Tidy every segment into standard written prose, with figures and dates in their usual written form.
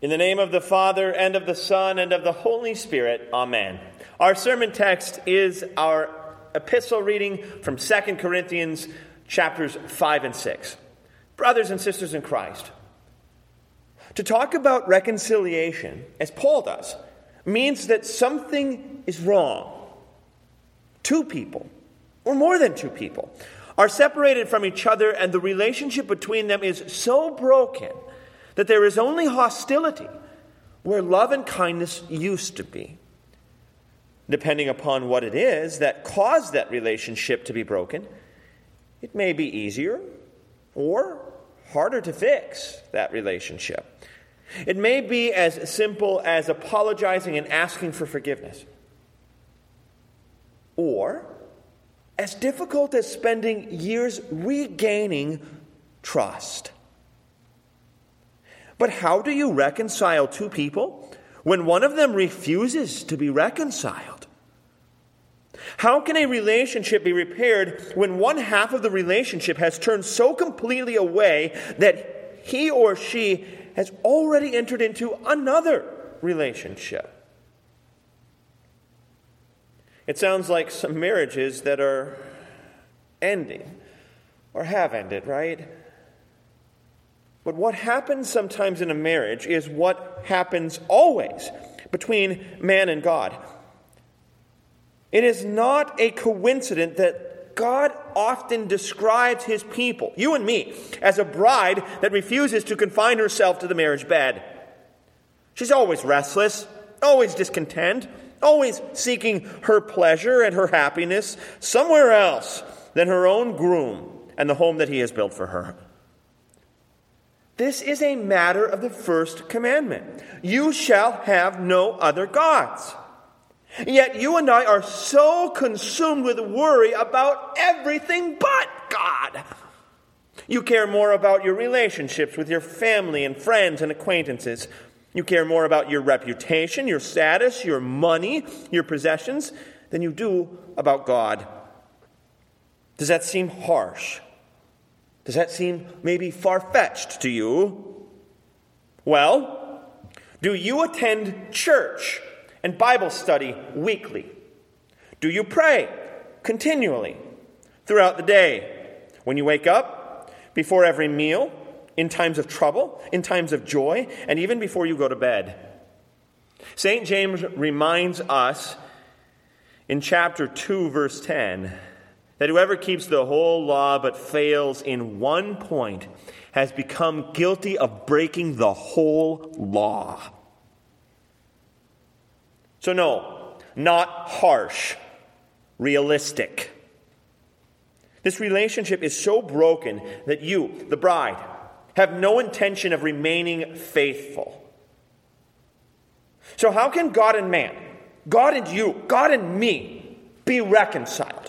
In the name of the Father, and of the Son, and of the Holy Spirit. Amen. Our sermon text is our epistle reading from 2 Corinthians chapters 5 and 6. Brothers and sisters in Christ, to talk about reconciliation, as Paul does, means that something is wrong. Two people, or more than two people, are separated from each other, and the relationship between them is so broken that there is only hostility where love and kindness used to be. Depending upon what it is that caused that relationship to be broken, it may be easier or harder to fix that relationship. It may be as simple as apologizing and asking for forgiveness, or as difficult as spending years regaining trust. But how do you reconcile two people when one of them refuses to be reconciled? How can a relationship be repaired when one half of the relationship has turned so completely away that he or she has already entered into another relationship? It sounds like some marriages that are ending or have ended, right? But what happens sometimes in a marriage is what happens always between man and God. It is not a coincidence that God often describes his people, you and me, as a bride that refuses to confine herself to the marriage bed. She's always restless, always discontent, always seeking her pleasure and her happiness somewhere else than her own groom and the home that he has built for her. This is a matter of the first commandment. You shall have no other gods. Yet you and I are so consumed with worry about everything but God. You care more about your relationships with your family and friends and acquaintances. You care more about your reputation, your status, your money, your possessions, than you do about God. Does that seem harsh? Does that seem maybe far-fetched to you? Well, do you attend church and Bible study weekly? Do you pray continually throughout the day? When you wake up, before every meal, in times of trouble, in times of joy, and even before you go to bed? St. James reminds us in chapter 2, verse 10, that whoever keeps the whole law but fails in one point has become guilty of breaking the whole law. So no, not harsh, realistic. This relationship is so broken that you, the bride, have no intention of remaining faithful. So how can God and man, God and you, God and me, be reconciled?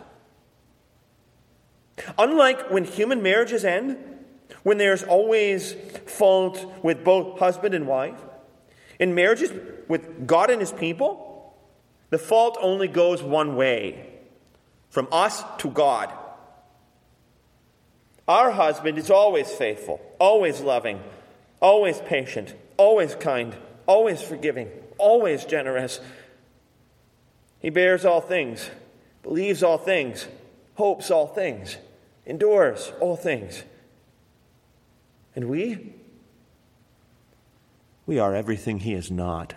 Unlike when human marriages end, when there's always fault with both husband and wife, in marriages with God and his people, the fault only goes one way, from us to God. Our husband is always faithful, always loving, always patient, always kind, always forgiving, always generous. He bears all things, believes all things, hopes all things, endures all things. And we are everything he is not.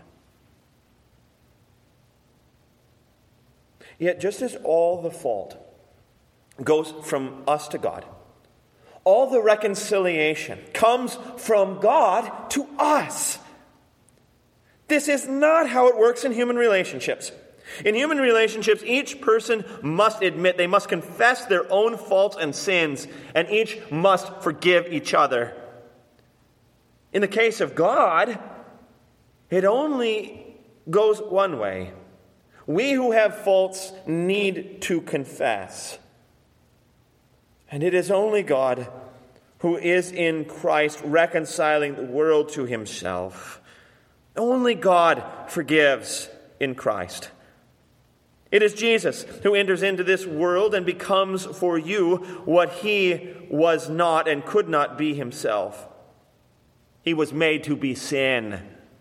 Yet just as all the fault goes from us to God, all the reconciliation comes from God to us. This is not how it works in human relationships. In human relationships, each person must admit, they must confess their own faults and sins, and each must forgive each other. In the case of God, it only goes one way. We who have faults need to confess. And it is only God who is in Christ reconciling the world to himself. Only God forgives in Christ. It is Jesus who enters into this world and becomes for you what he was not and could not be himself. He was made to be sin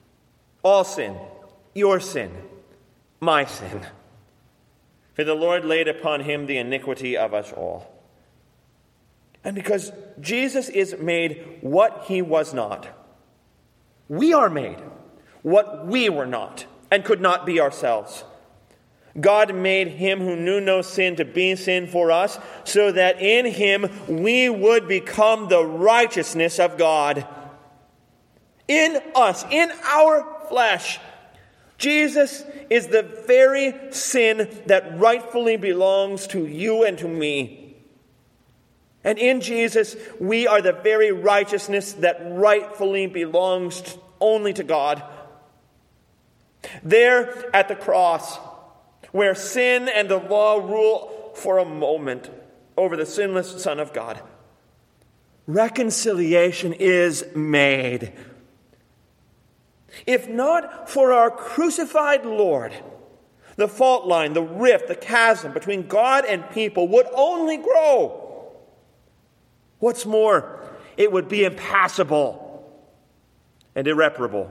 All sin, your sin, my sin. For the Lord laid upon him the iniquity of us all. And because Jesus is made what he was not, we are made what we were not and could not be ourselves. God made him who knew no sin to be sin for us, so that in him we would become the righteousness of God. In us, in our flesh, Jesus is the very sin that rightfully belongs to you and to me. And in Jesus, we are the very righteousness that rightfully belongs only to God. There at the cross, where sin and the law rule for a moment over the sinless Son of God, reconciliation is made. If not for our crucified Lord, the fault line, the rift, the chasm between God and people would only grow. What's more, it would be impassable and irreparable.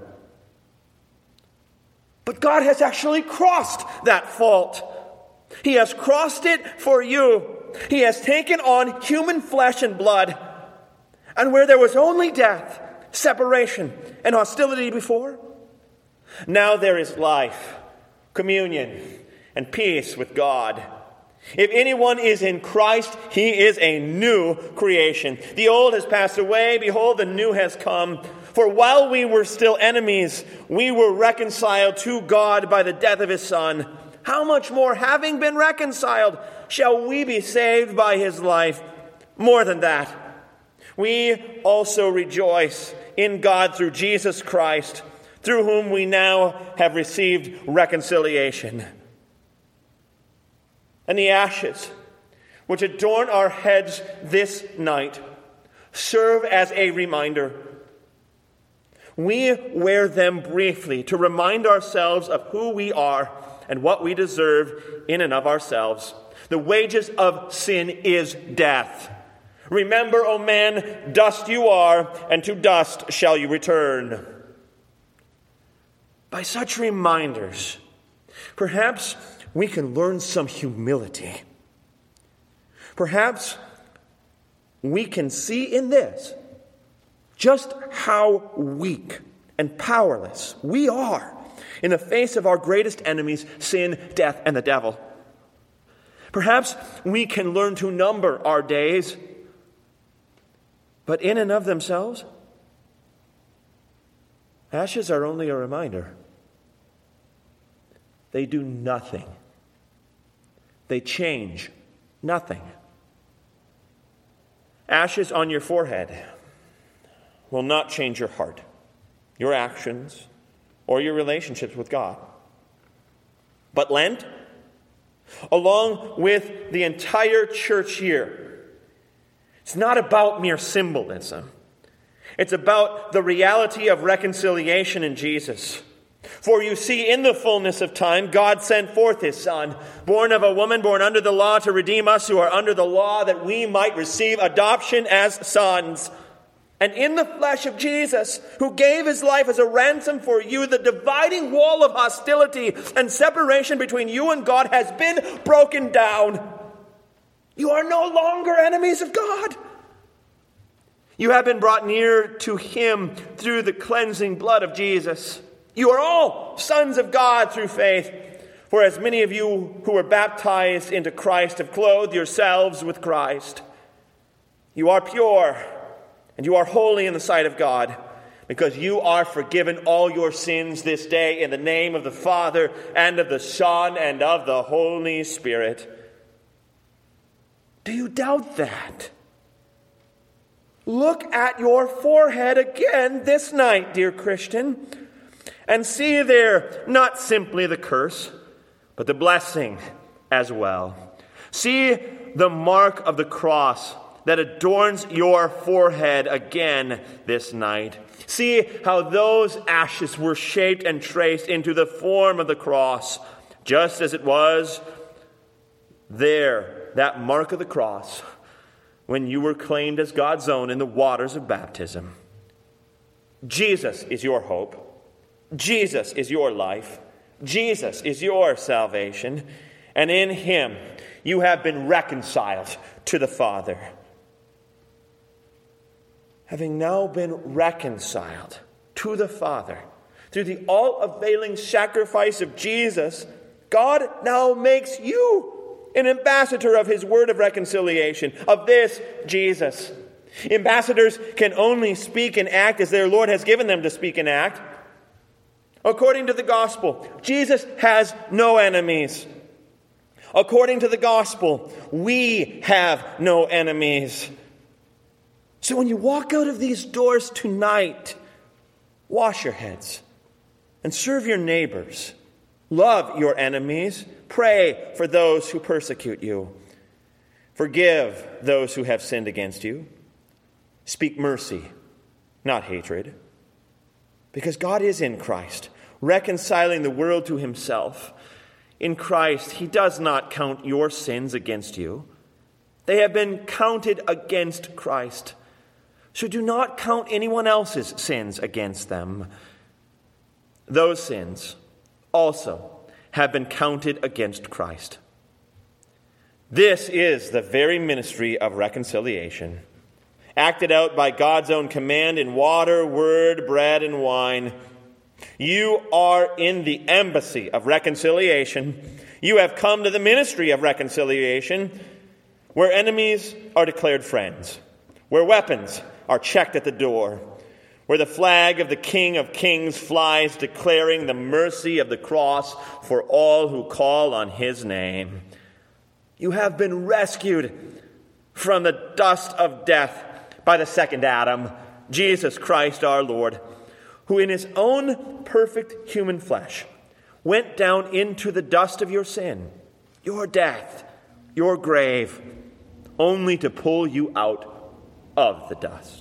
But God has actually crossed that fault. He has crossed it for you. He has taken on human flesh and blood. And where there was only death, separation, and hostility before, now there is life, communion, and peace with God. If anyone is in Christ, he is a new creation. The old has passed away. Behold, the new has come. For while we were still enemies, we were reconciled to God by the death of his Son. How much more, having been reconciled, shall we be saved by his life? More than that, we also rejoice in God through Jesus Christ, through whom we now have received reconciliation. And the ashes which adorn our heads this night serve as a reminder. We wear them briefly to remind ourselves of who we are and what we deserve in and of ourselves. The wages of sin is death. Remember, O man, dust you are, and to dust shall you return. By such reminders, perhaps we can learn some humility. Perhaps we can see in this just how weak and powerless we are in the face of our greatest enemies, sin, death, and the devil. Perhaps we can learn to number our days, but in and of themselves, ashes are only a reminder. They do nothing. They change nothing. Ashes on your forehead will not change your heart, your actions, or your relationships with God. But Lent, along with the entire church year, it's not about mere symbolism. It's about the reality of reconciliation in Jesus. For you see, in the fullness of time, God sent forth his Son, born of a woman, born under the law, to redeem us who are under the law, that we might receive adoption as sons. And in the flesh of Jesus, who gave his life as a ransom for you, the dividing wall of hostility and separation between you and God has been broken down. You are no longer enemies of God. You have been brought near to him through the cleansing blood of Jesus. You are all sons of God through faith. For as many of you who were baptized into Christ have clothed yourselves with Christ. You are pure and you are holy in the sight of God, because you are forgiven all your sins this day in the name of the Father and of the Son and of the Holy Spirit. Do you doubt that? Look at your forehead again this night, dear Christian, and see there not simply the curse, but the blessing as well. See the mark of the cross that adorns your forehead again this night. See how those ashes were shaped and traced into the form of the cross, just as it was there, that mark of the cross, when you were claimed as God's own in the waters of baptism. Jesus is your hope. Jesus is your life. Jesus is your salvation. And in him you have been reconciled to the Father. Having now been reconciled to the Father through the all-availing sacrifice of Jesus, God now makes you an ambassador of his word of reconciliation, of this Jesus. Ambassadors can only speak and act as their Lord has given them to speak and act. According to the gospel, Jesus has no enemies. According to the gospel, we have no enemies. So when you walk out of these doors tonight, wash your heads and serve your neighbors. Love your enemies. Pray for those who persecute you. Forgive those who have sinned against you. Speak mercy, not hatred. Because God is in Christ, reconciling the world to himself. In Christ, he does not count your sins against you. They have been counted against Christ. So do not count anyone else's sins against them. Those sins also have been counted against Christ. This is the very ministry of reconciliation, acted out by God's own command in water, word, bread, and wine. You are in the embassy of reconciliation. You have come to the ministry of reconciliation, where enemies are declared friends, where weapons are checked at the door, where the flag of the King of Kings flies, declaring the mercy of the cross for all who call on his name. You have been rescued from the dust of death by the second Adam, Jesus Christ our Lord, who in his own perfect human flesh went down into the dust of your sin, your death, your grave, only to pull you out of the dust.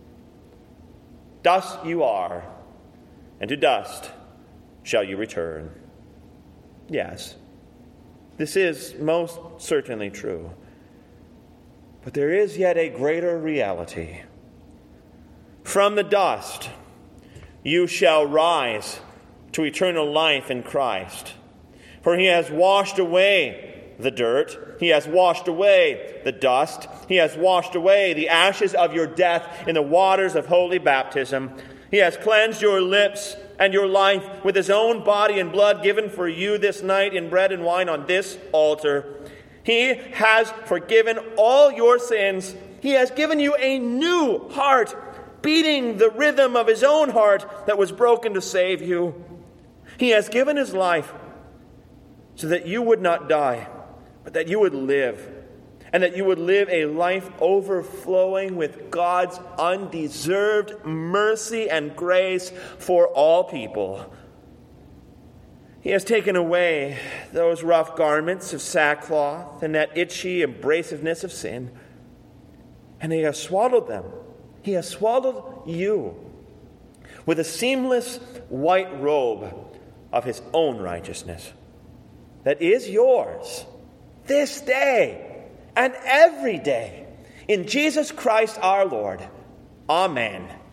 Dust you are, and to dust shall you return. Yes, this is most certainly true. But there is yet a greater reality. From the dust you shall rise to eternal life in Christ. For he has washed away the dirt. He has washed away the dust. He has washed away the ashes of your death in the waters of holy baptism. He has cleansed your lips and your life with his own body and blood given for you this night in bread and wine on this altar. He has forgiven all your sins. He has given you a new heart, beating the rhythm of his own heart that was broken to save you. He has given his life so that you would not die, but that you would live, and that you would live a life overflowing with God's undeserved mercy and grace for all people. He has taken away those rough garments of sackcloth and that itchy abrasiveness of sin, and he has swaddled them. He has swaddled you with a seamless white robe of his own righteousness that is yours this day and every day in Jesus Christ our Lord. Amen.